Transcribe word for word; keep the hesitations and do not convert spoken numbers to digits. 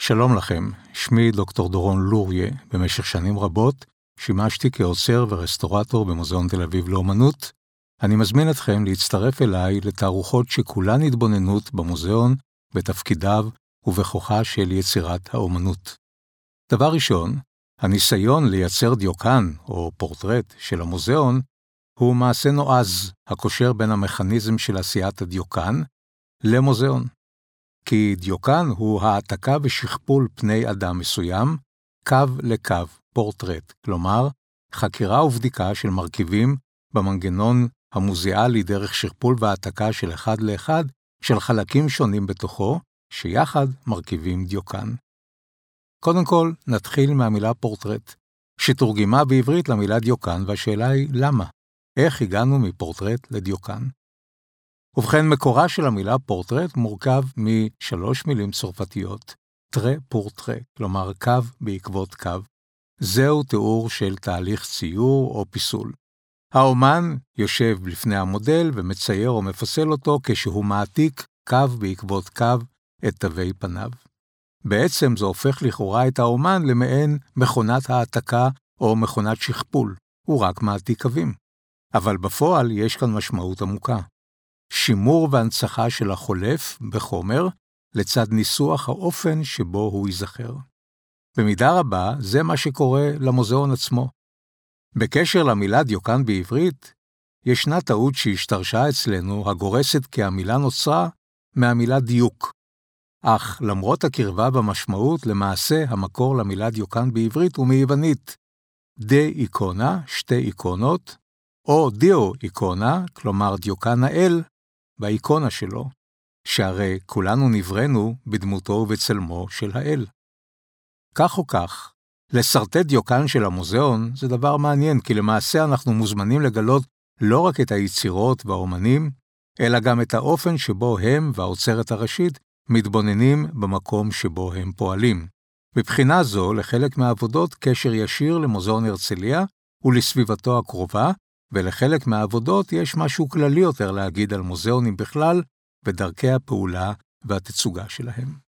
שלום לכם, שמי דוקטור דורון לוריה. במשך שנים רבות שימשתי כאוצר ורסטורטור במוזיאון תל אביב לאומנות. אני מזמין אתכם להצטרף אליי לתערוכות שכולן התבוננות במוזיאון, בתפקידיו ובכוחה של יצירת האומנות. דבר ראשון, הניסיון לייצר דיוקן או פורטרט של המוזיאון הוא מעשה נועז הקושר בין המכניזם של עשיית הדיוקן למוזיאון. כי דיוקן הוא העתקה ושכפול פני אדם מסוים, קו לקו, פורטרט, כלומר, חקירה ובדיקה של מרכיבים במנגנון המוזיאלי דרך שכפול והעתקה של אחד לאחד של חלקים שונים בתוכו, שיחד מרכיבים דיוקן. קודם כל, נתחיל מהמילה פורטרט, שתורגמה בעברית למילה דיוקן, והשאלה היא למה? איך הגענו מפורטרט לדיוקן? ובכן, מקורה של המילה פורטרט מורכב משלוש מילים צרפתיות, טרה פורטרה, כלומר קו בעקבות קו. זהו תיאור של תהליך ציור או פיסול. האומן יושב לפני המודל ומצייר או מפסל אותו כשהוא מעתיק קו בעקבות קו את תווי פניו. בעצם זה הופך לכאורה את האומן למעין מכונת העתקה או מכונת שכפול, הוא רק מעתיק קווים. אבל בפועל יש כאן משמעות עמוקה. שימור והנצחה של החולף בחומר לצד ניסוח האופן שבו הוא ייזכר. במידה רבה זה מה שקורה למוזיאון עצמו. בקשר למילה דיוקן בעברית, ישנה טעות שהשתרשה אצלנו הגורסת כי המילה נוצרה מהמילה דיוק. אך למרות הקרבה במשמעות, למעשה המקור למילה דיוקן בעברית הוא מיוונית. דה איקונה, שתי איקונות, או דיו איקונה, כלומר דיוקן האל, באיקונה שלו, שהרי כולנו נבראנו בדמותו ובצלמו של האל. כך או כך, לסרטט דיוקן של המוזיאון זה דבר מעניין, כי למעשה אנחנו מוזמנים לגלות לא רק את היצירות והאומנים, אלא גם את האופן שבו הם והאוצרת הראשית מתבוננים במקום שבו הם פועלים. מבחינה זו, לחלק מהעבודות קשר ישיר למוזיאון הרצליה ולסביבתו הקרובה, ולחלק מהעבודות יש משהו כללי יותר להגיד על מוזיאונים בכלל ודרכי הפעולה והתצוגה שלהם.